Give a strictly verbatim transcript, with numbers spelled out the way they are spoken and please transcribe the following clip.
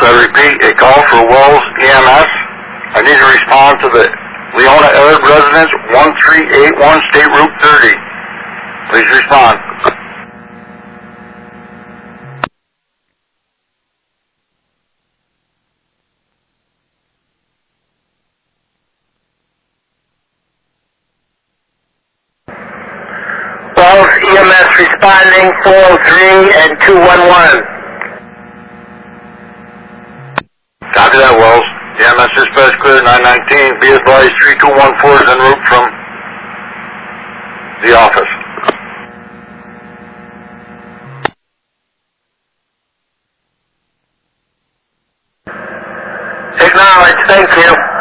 I repeat, a call for Wells E M S. I need to respond to the Leona Arab residence, one three eight one State Route thirty. Please respond. Wells E M S responding, four oh three and two one one. Copy that, Wells. E M S dispatch clear, nine nineteen. Be advised, three two one four is en route from the office. Acknowledge, thank you.